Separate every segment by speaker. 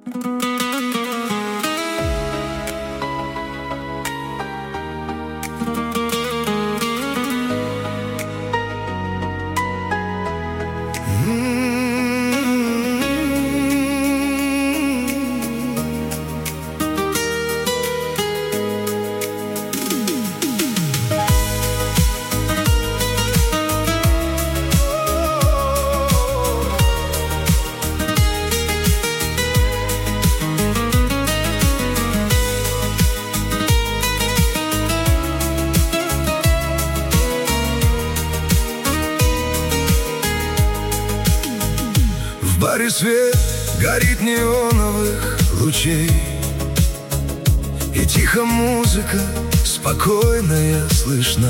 Speaker 1: В баре свет горит неоновых лучей, и тихо музыка спокойная слышна.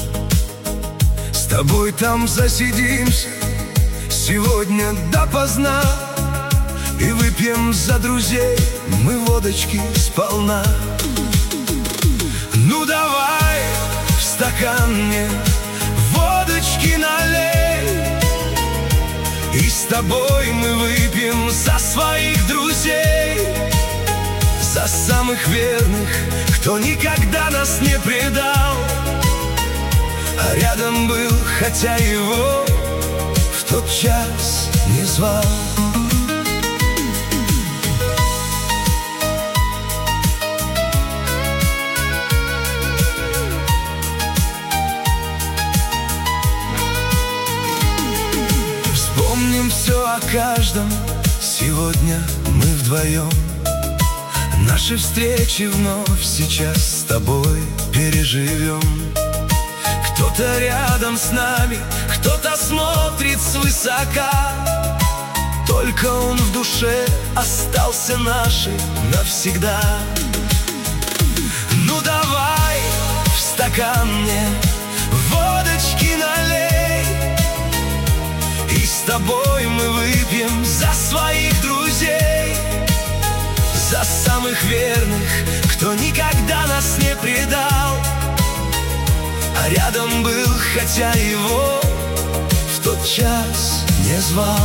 Speaker 1: С тобой там засидимся сегодня допоздна, и выпьем за друзей мы водочки сполна. Ну давай в стакан мне водочки налей, и с тобой мы выпьем за своих друзей, за самых верных, кто никогда нас не предал, а рядом был, хотя его в тот час не звал. Вспомним все о каждом, сегодня мы вдвоем. Наши встречи вновь сейчас с тобой переживем. Кто-то рядом с нами, кто-то смотрит свысока, только он в душе остался нашей навсегда. Ну давай в стакан мне водочки налей, и с тобой мы выпьем за своих друзей, за самых верных, кто никогда нас не предал, а рядом был, хотя его в тот час не звал.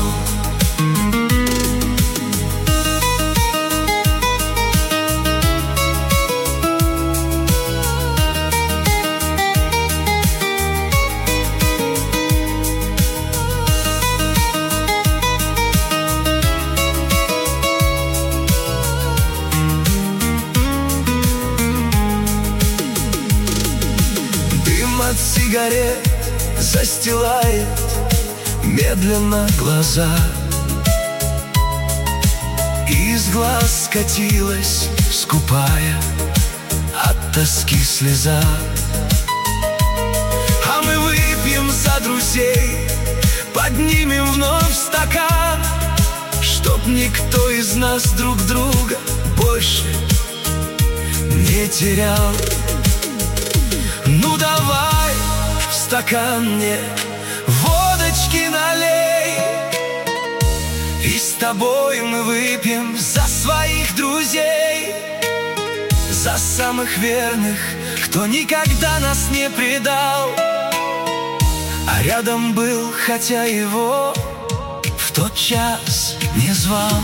Speaker 1: От сигарет застилает медленно глаза, из глаз скатилась скупая от тоски слеза. А мы выпьем за друзей, поднимем вновь стакан, чтоб никто из нас друг друга больше не терял. Ну давай в стакан мне водочки налей, и с тобой мы выпьем за своих друзей, за самых верных, кто никогда нас не предал, а рядом был, хотя его в тот час не звал.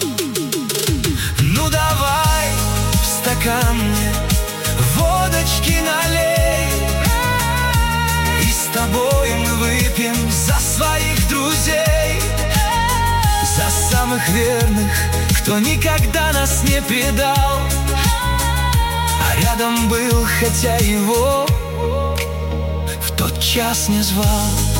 Speaker 1: Ну давай в стакан мне водочки налей, и с тобой мы выпьем за своих друзей, за самых верных, кто никогда нас не предал, а рядом был, хотя его в тот час не звал.